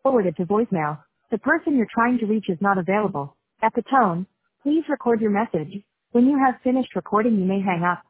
forwarded to voicemail. The person you're trying to reach is not available. At the tone, please record your message. When you have finished recording, you may hang up.